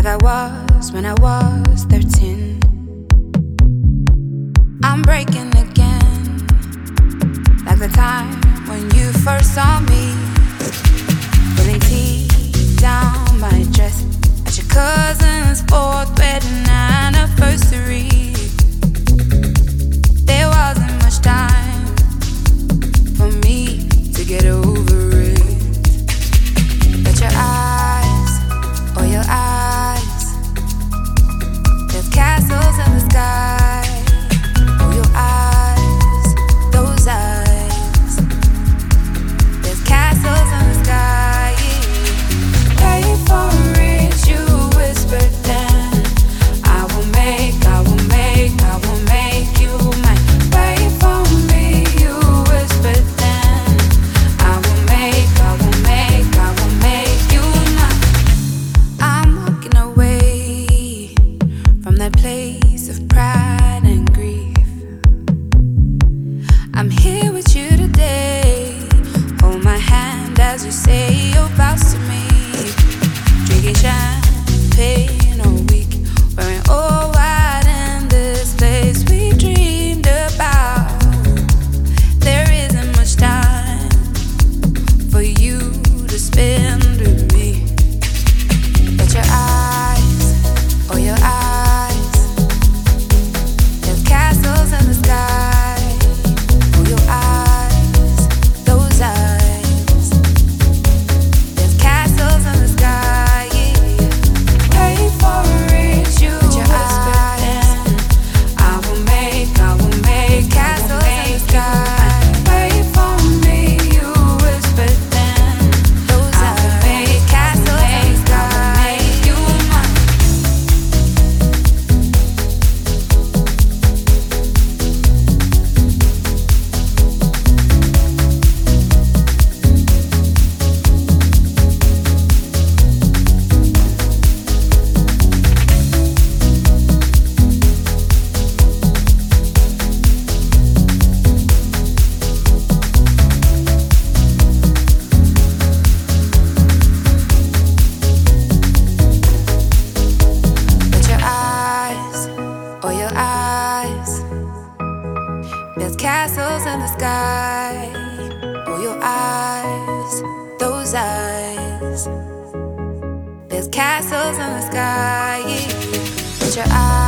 like I was when I was 13. I'm breaking again, like the time when you first saw me, pulling teeth down my dress at your cousin's fourth wedding anniversary. There wasn't much time for me to get over it, but your eyes, oh your eyes, there's castles in the sky. Oh your eyes, those eyes, there's castles in the sky. Wait for it, you whispered then. I will make you mine. Wait for me, you whispered then. I will make you mine. I'm walking away from that place of pride and grief. I'm here with you today. Hold my hand as you say your vows to me. Drinking champagne all week, wearing all white in this place we dreamed about. There isn't much time for you to spend with me, but your eyes, oh your eyes, there's castles in the sky. Oh your eyes, those eyes, there's castles in the sky. Wait for it, you whispered then. I will make castles in the sky. Wait for me, you whispered then. Those I will make castles in the sky. You mine. But your eyes, oh your eyes, there's castles in the sky. Oh your eyes, those eyes, there's castles in the sky. But your eyes.